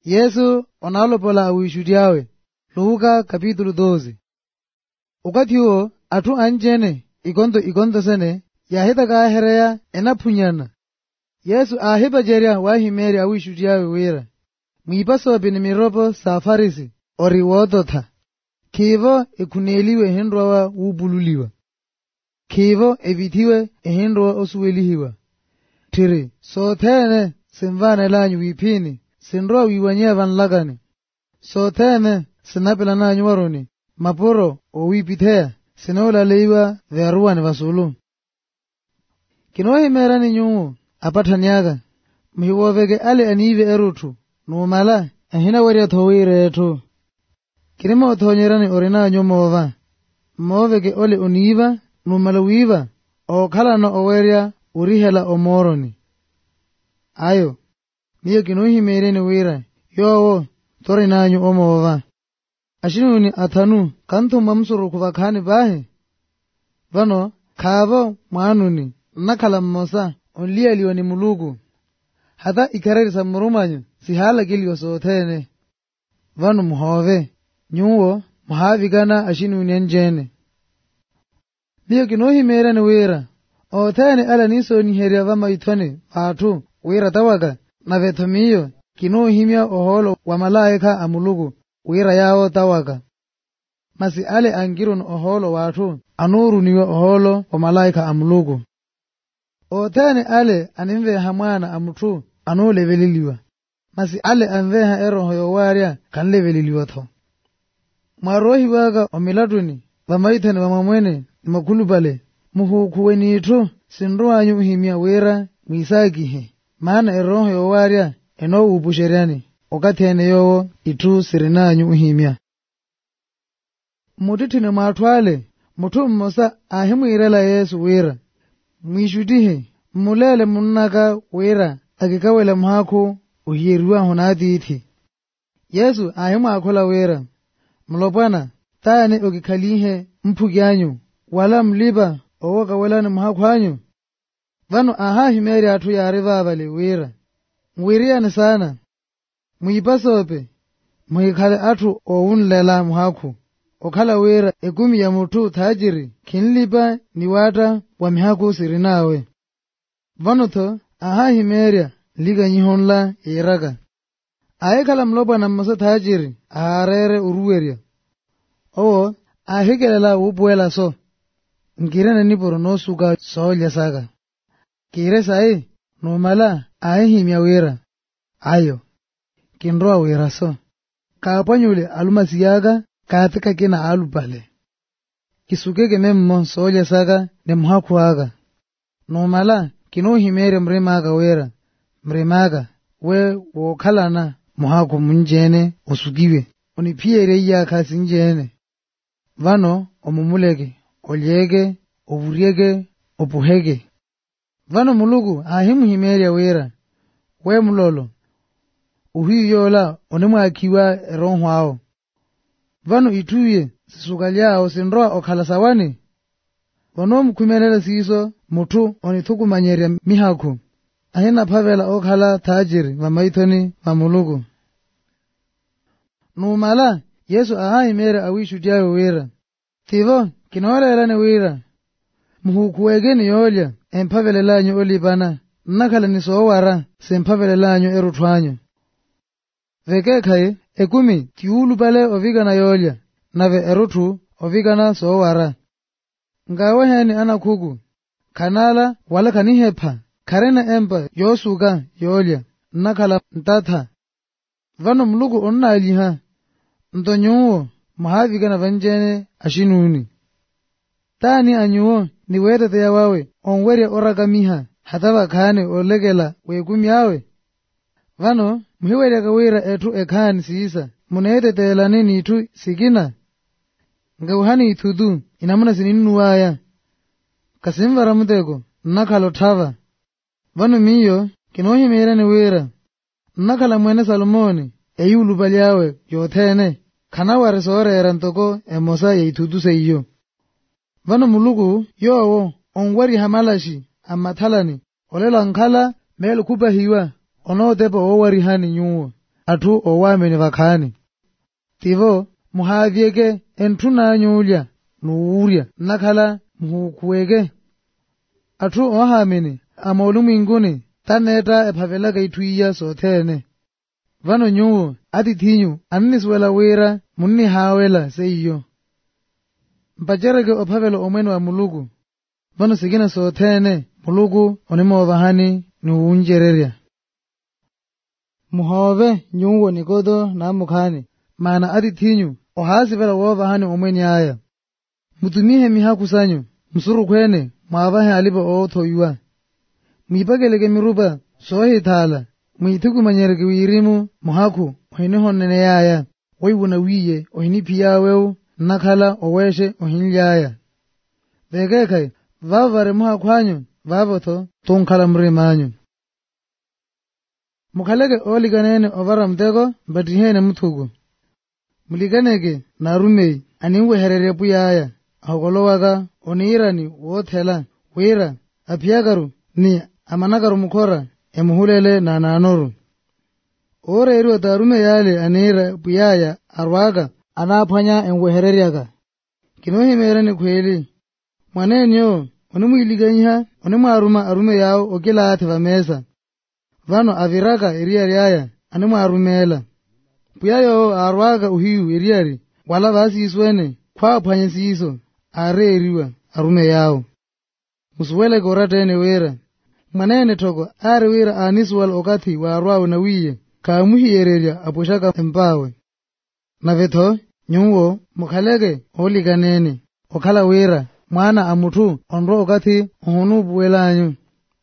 Yesu onalopola awishudiawe. Luka capítulo 12. Wakati huo atu anjene igondo sene yahita kahereya enaphunyana. Yesu ahiba jeria wahimeri awishudiawe wera. Mwipaso binimiropo safarisi oriwodotha. Kivo ekuneliwe hendrowa wubululiwa. Kivo evithiwe ehendrowa osuwelihiwa. Tiri sothene simvane lanyu wipini sinroa wiwanye vanlagani. Sothene sinapela nanyu waroni mapuro owipithea sinola leiwa vearuani vasulu. Kinohi merani nyungu apatanyaga mhiwoveke ale anive erutu numala ahina waria thowire etu. Kirima othonyerani orina nyumova moveke ole oniva numala wiva okhalana oweria urihela omoroni. Ayo niyo kinohi mereni wira yowo tori nanyu omova. Ashinuni athanu kantu mamsuru kuvakhani bahe. Vano khavo mwanuni nakhala mmosa onlialiwa ni mulugu. Hata ikarerisa murumanyu sihala kilio sothene. Vano muhove nyuwo muhavikana ashinuni njene. Niyo kinohi mereni wira othene ala niso niheria vama ithone atu wira tawaga na vethomiyo kinohimya oholo wa malaika amulugu wira yao tawaga. Masi ale angirun oholo watu anuruniwe oholo wa malaika amulugu. Othene ale animve hamwana amutu anuleveliliwa. Masi ale anveha eroho yowaria kanleveliliwa tho. Marohi waga omiladuni vamaithane vamamwene nimakulubale muhukuweni itu sinruanyu uhimya wira mwisakihe. Maana eroho yowaria eno upusheriani okathene yowo itu sirinanyu uhimya. Mutitine matwale mutu mmosa ahimwirela Yesu wira. Mwishudihe mulele munnaka wira akikawela mhaku uhiriwa hunatithi. Yesu ahimwakola wira. Mlopwana tane okikhalihe mpukyanyu wala mliba owokawelani mhaku hanyu. Vano ahahimeri atu yari vavale wira. Mwiriani sana. Mwipasope mwikhale atu owunlela mhaku. Okhala wira ekumi ya mutu thajiri kinlipa niwata wa mihaku sirinawe. Vanotho ahahimeria liga nyihonla iraga. Ahekhala mlopa na mmosa thajiri aharere uruweria. Owo ahikelela upuela so. Nkirene niporo no suka soolya saga. Kire sai numala ahihimya wira. Ayo kinroa wira so. Kaapanyule alumasiyaga katika kina alupale. Kisukeke nemmo soolya saga nemhaku aga. Numala kinohimere mremaga wira. Mremaga we wokhalana muhaku munjene osugiwe. Oniphiere iya kasi njene. Vano omumuleke, olyeke, ovurieke, opuheke. Vano mulugu ahimuhimeria wira. We mulolo. Uhiyola onemwakiwa eronhwao. Vano ituye sisukalyao sinroa okhala sawane. Vano mkumelela siso mutu onithukumanyeria mihaku. Ahina phavela okhala thajiri vamaithoni mamulugu. Numala Yesu ahahimere awishudiawe wira. Thivo kinoolelane wira. Muhukuwegeni yolya emphavelelanyu olipana. Nakhala nisowara semphavelelanyu eruthwanyu. Vekekhaye ekumi kiulupale ovikana yolya. Nave eruthu ovikana sowara. Ngaweheni anakhuku. Kanala wala kanihepha. Karena empa yosuka yolya. Nakhala ntatha. Vano mulugu onnaliha. Ntonyuwo muhavikana vanjene ashinuni. Tani anyuwo niwetete ya wawe onweria orakamiha hatava khane olekela wekumi yawe. Vano muhiweria kawira etu ekhani siisa muneetetelane nitu sikina. Ngauhani ithudu inamuna sininuwaya. Kasimvara muteko nakalo thava. Vano miyo kinohimerani wira. Nakala mwene Salomoni eyulupalyawe yothene. Kanawari soorera ntoko emosa yeithudu seiyo. Vano mulugu yowo onwari hamalashi amathalani olela nkhala melu kupahiwa onotepa owari hani nyuwo. atu owamene vakhani. Tivo muhavyeke entuna nyulya nuurya nakhala muhukuweke. Atu ohamene amaulu mwinguni taneta ephavelaka ithuiya sothene. Vano nyuwo atithinyu anniswela wira munni hawela seiyo. Mpachereke ophavelo omwene wa Muluku. Vano sikina sothene Muluku onimoovahani nuunjererya. Muhove nyuwo nikodo na mukhani mana atithinyu ohasivela woovahani omwene aya. Mutumihe mihakusanyu msurukwene mwavahe alipo oothoywa. Mwipakeleke mirupa sohithala mwithukumanyereke wirimu muhaku ohinihonene yaya oiwuna wiye ohiniphiyaweu nakhala oweshe ohinlyaya. Vekekhe vavare muhakhwanyu vavotho tunkhala mrimanyu. Mukhaleke olikanene ovara mteko mbatihene muthuku. Mulikaneke narumei aniwehererya puyaya ahokolowaka oniirani woothela wira aphiyakaru ni amanakaru mukhora emuhulele na nanoru. Oreeriwa tarume yale aniira puyaya arwaka anaphwanya enwehereryaka. Kinohimerani khweli mwanenyo onimwiilikanyiha onimwaruma arume yao okilaathi vamesa. Vano aviraka eriyaryaya animwarumela. Puyayo arwaka uhiyu eriyari wala vasiswene khwaaphwanya siiso areeriwa arume yao. Musuweleke oratene wira. Mwanene thoko ari wira anisuwala okathi waarwawe na wiye kaamuhiyererya apushaka empawe. Navetho nyuwo mukhaleke olikanene okhala wira mwana amuthu onro okathi ohunupuwelanyu.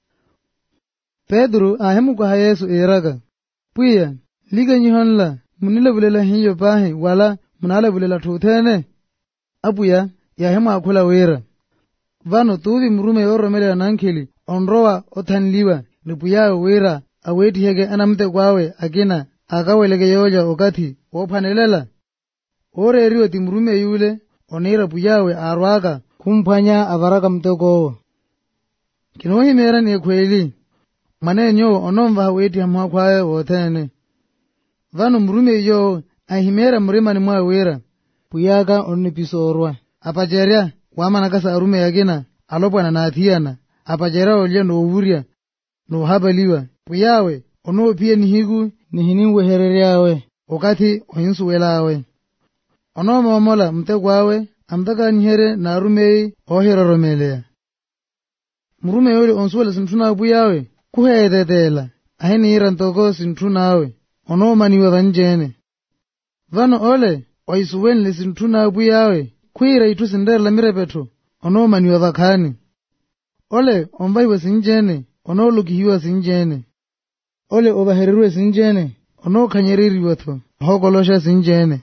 Pedro ahemukaha Yesu eraka. Puya likanyihonla munilevulela hiyo pahi wala munalevulela thuthene. Apuya yahemu akhula wira. Vano tuvi murume yoromelela nankhili onrowa othanliwa nipuyawe wira awetiheke anamte kwawe akina akaweleke yoja okathi woophanelela. Oreeriwe ti murume yule onira puyawe arwaka kumphwanya avaraka mtekowo. Kinohimerani ekhweli mwanenyo onomvaha wetiha muhakhwawe wothene. Vano murume iyo ahimera murimani mwa wira puyaka onipisorwa. Apacherya wamanakasa arume yakina alopwana na athiyana apacherya olya noovurya noohabaliwa puyawe onoopiye nihiku nihiniwehereryawe okathi ohinsuwelawe. Onomoomola mtekwawe amtakanyihere na arumei ohiroromeleya. Murume yule onsuwela sinthuna puyawe kuheetetela ahiniira ntoko sinthunaawe onoomaniwe vanjene. Vano ole oisuwenle sinthunaawe puyawe khwira ithu sinderela mirepetho onoomaniwe vakhani. Ole omvahiwe sinjene onoolukihiwa sinjene. Ole ovahereriwe sinjene onookhanyereeriwatho ohokolosha sinjene.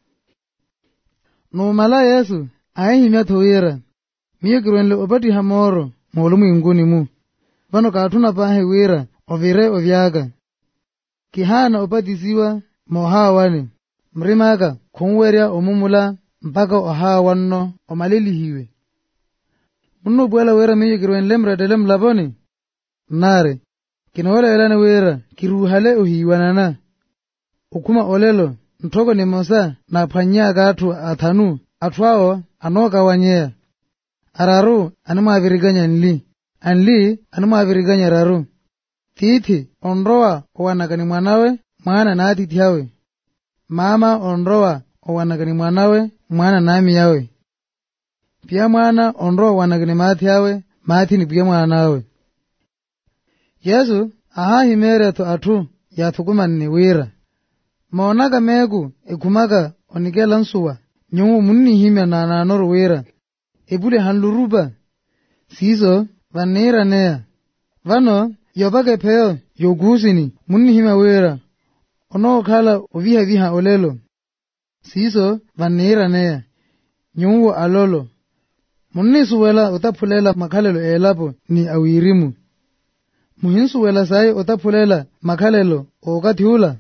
Nuumala Yesu ahihimyatho wira miyekirwenle opatiha moro moolu mwinguni mu. Vano kaathuna pahe wira ovire ovyaka. Kihana opatisiwa moohaawani mrimaka khunwerya omumula mpaka ohaawanno omalelihiwe. Munupwela wira miyekirwenle mretele mlaponi. Nare kinoweleelane wira kiruhale ohiiwanana. Ukhuma olelo nthoko ni mosa na phwanyaka athu athanu athwao anookawanyeya. Araru animwaavirikanya nli anli animwaavirikanya raru. Tiithi onrowa owanakani mwanawe mwana naatithiawe. Mama onrowa owanakani mwanawe mwana naamiyawe. Pia mwana onrowa owanakani maathiawe maathini pia mwanawe. Yesu ahahimeretho athu yathukumanni wira. Moonaka meeku ekhumaka onikela nsuwa nyumu munnihimya na nanoro wira epule hanlurupa siiso vanniiraneya. Vano yopake pheyo yokusini munnihimya wira onookhala ovihaviha olelo siiso vanniiraneya nyuwo alolo munnisuwela otaphulela makhalelo eelapo ni awirimu. Muhinsuwela sayi otaphulela makhalelo ookathihula.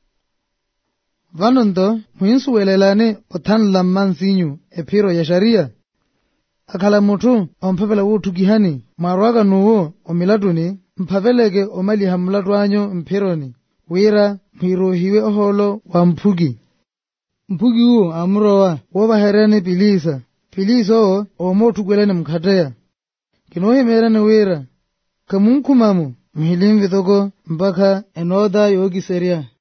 Vano nto muhinsuwelelani othanla mmansinyu ephiro ya sharia. Akhala muthu omphapela wuuthukihani mwarwaka nuwo omilatuni mphaveleke omaliha mulatu anyu mphironi wira mwirohiwe oholo wa mphuki. Mphuki uwo amurowa wobaherene pilisa oo omothukwelene mkhateya. Kinohimerene wira kamunkhumamo mhilimvi toko mpaka enodha yokiserya.